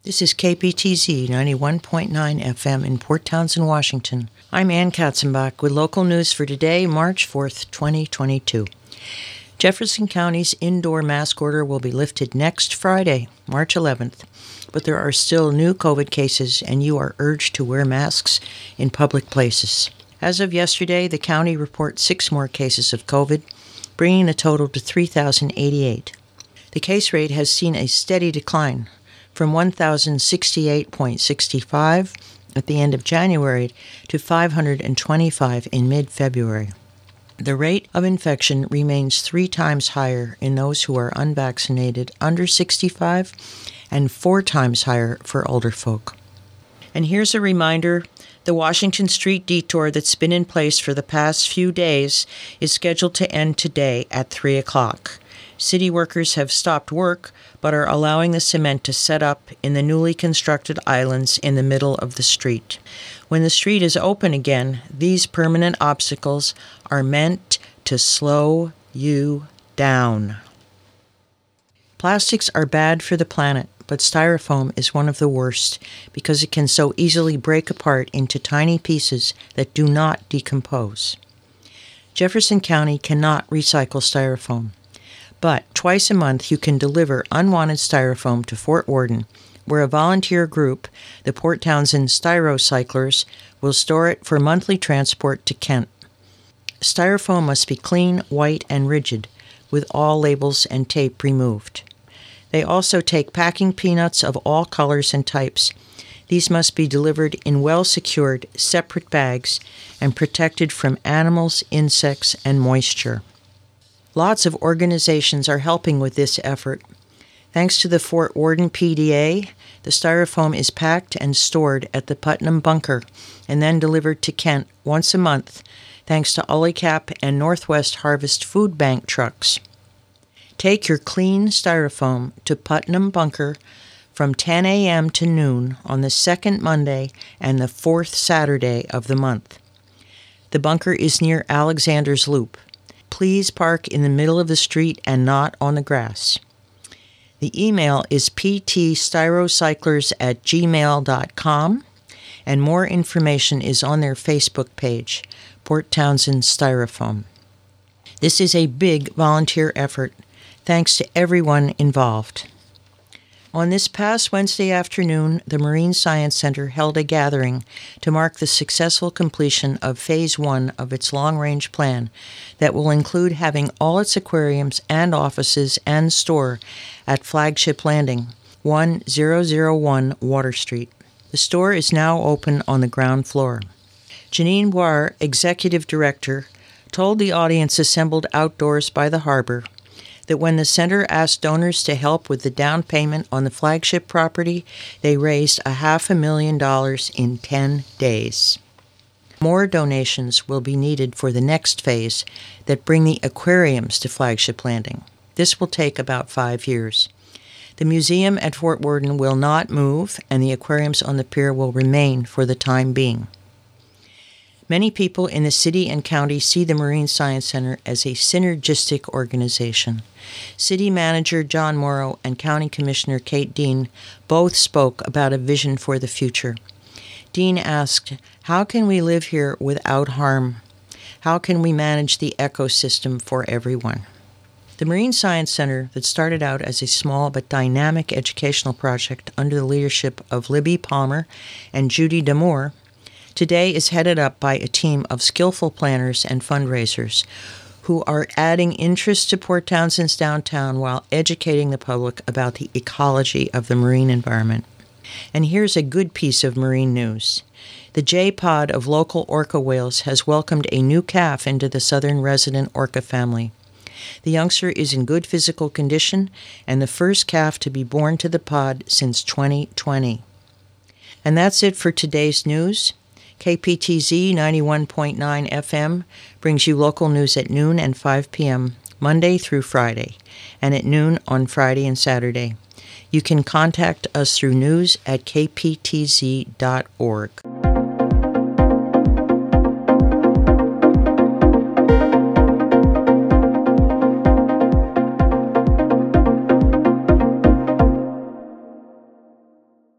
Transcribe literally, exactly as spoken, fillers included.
This is K P T Z ninety-one point nine F M in Port Townsend, Washington. I'm Ann Katzenbach with local news for today, March fourth, twenty twenty-two. Jefferson County's indoor mask order will be lifted next Friday, March eleventh, but there are still new COVID cases and you are urged to wear masks in public places. As of yesterday, the county reports six more cases of COVID, bringing the total to three thousand eighty-eight. The case rate has seen a steady decline from one thousand sixty-eight point six five at the end of January to five hundred twenty-five in mid-February. The rate of infection remains three times higher in those who are unvaccinated under sixty-five and four times higher for older folk. And here's a reminder, the Washington Street detour that's been in place for the past few days is scheduled to end today at three o'clock. City workers have stopped work, but are allowing the cement to set up in the newly constructed islands in the middle of the street. When the street is open again, these permanent obstacles are meant to slow you down. Plastics are bad for the planet, but styrofoam is one of the worst because it can so easily break apart into tiny pieces that do not decompose. Jefferson County cannot recycle styrofoam. But twice a month you can deliver unwanted styrofoam to Fort Worden, where a volunteer group, the Port Townsend Styrocyclers, will store it for monthly transport to Kent. Styrofoam must be clean, white, and rigid, with all labels and tape removed. They also take packing peanuts of all colors and types. These must be delivered in well-secured, separate bags and protected from animals, insects, and moisture. Lots of organizations are helping with this effort. Thanks to the Fort Worden P D A, the styrofoam is packed and stored at the Putnam Bunker and then delivered to Kent once a month, thanks to Ulicap and Northwest Harvest Food Bank trucks. Take your clean styrofoam to Putnam Bunker from ten a.m. to noon on the second Monday and the fourth Saturday of the month. The bunker is near Alexander's Loop. Please park in the middle of the street and not on the grass. The email is p t styrocyclers at gmail dot com, and more information is on their Facebook page, Port Townsend Styrofoam. This is a big volunteer effort. Thanks to everyone involved. On this past Wednesday afternoon, the Marine Science Center held a gathering to mark the successful completion of Phase one of its long-range plan that will include having all its aquariums and offices and store at Flagship Landing, one thousand one Water Street. The store is now open on the ground floor. Janine Boire, Executive Director, told the audience assembled outdoors by the harbor that when the center asked donors to help with the down payment on the Flagship property, they raised a half a million dollars in ten days. More donations will be needed for the next phase that bring the aquariums to Flagship Landing. This will take about five years. The museum at Fort Worden will not move, and the aquariums on the pier will remain for the time being. Many people in the city and county see the Marine Science Center as a synergistic organization. City Manager John Morrow and County Commissioner Kate Dean both spoke about a vision for the future. Dean asked, "How can we live here without harm? How can we manage the ecosystem for everyone?" The Marine Science Center, that started out as a small but dynamic educational project under the leadership of Libby Palmer and Judy Damore, today is headed up by a team of skillful planners and fundraisers who are adding interest to Port Townsend's downtown while educating the public about the ecology of the marine environment. And here's a good piece of marine news. The J-Pod of local orca whales has welcomed a new calf into the southern resident orca family. The youngster is in good physical condition and the first calf to be born to the pod since twenty twenty. And that's it for today's news. K P T Z ninety-one point nine F M brings you local news at noon and five p.m. Monday through Friday, and at noon on Friday and Saturday. You can contact us through news at k p t z dot org.